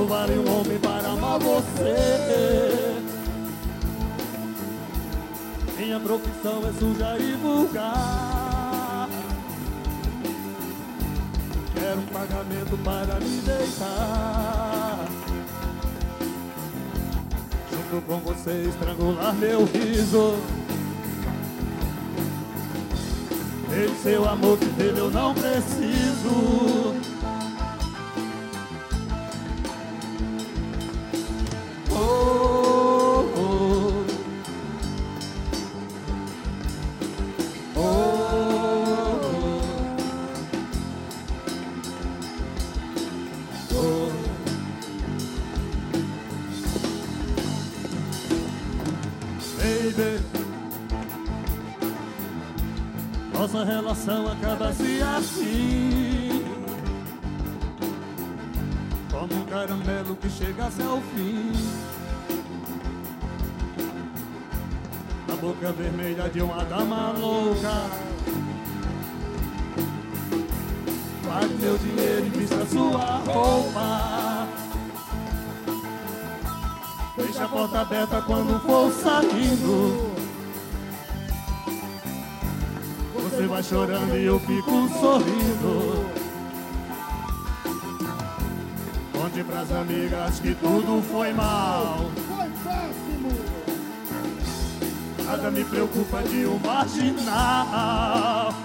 Quanto vale um homem para amar você? Minha profissão é suja e vulgar. Quero um pagamento para me deitar, junto com você estrangular meu riso. Ele, seu amor, que dele eu não preciso. Oh, oh, oh, oh, oh. Baby, nossa relação acaba-se assim, como um caramelo que chegasse ao fim. A boca vermelha de uma dama louca. Pague meu dinheiro e vista sua roupa. Deixa a porta aberta quando for saindo. Você vai chorando e eu fico sorrindo. Conte pras amigas que tudo foi mal. Foi péssimo. Nada me preocupa de um marginal.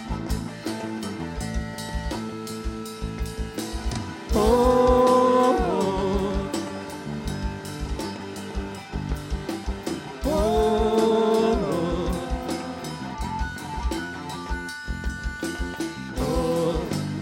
Oh, oh, oh, oh, oh.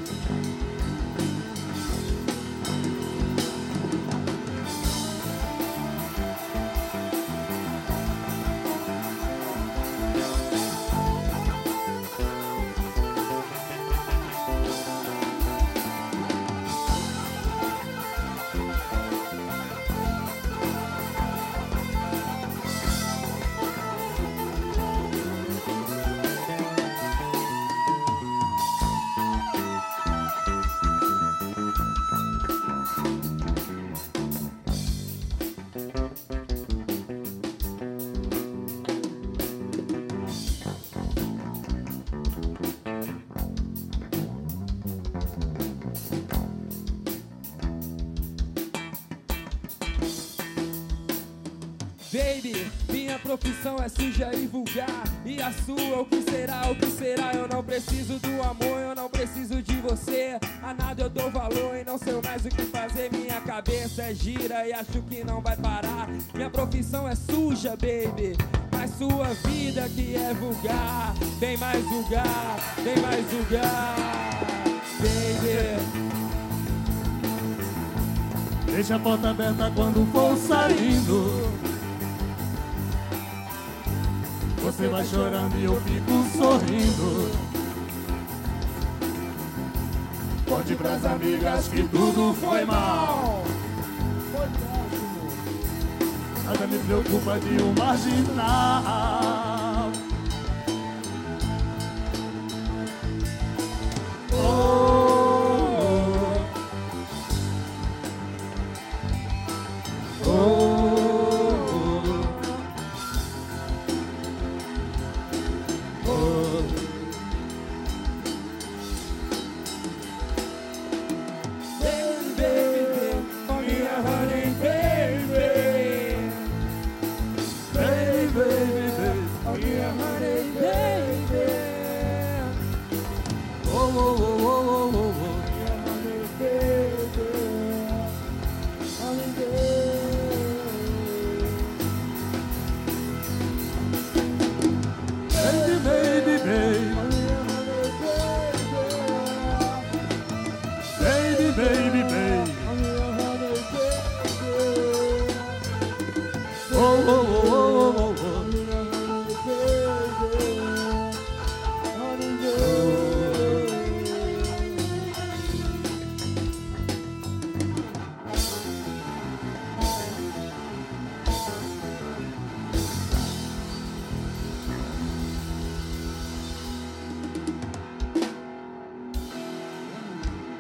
Baby, minha profissão é suja e vulgar. E a sua, o que será, o que será? Eu não preciso do amor, eu não preciso de você. A nada eu dou valor e não sei mais o que fazer. Minha cabeça é gira e acho que não vai parar. Minha profissão é suja, baby, mas sua vida que é vulgar. Vem mais vulgar, vem mais vulgar, baby. Deixa a porta aberta quando for saindo. Você vai chorando e eu fico sorrindo. Conte pras amigas que tudo foi mal. Foi péssimo. Nada me preocupa de um marginal. Oh, oh, oh. Baby,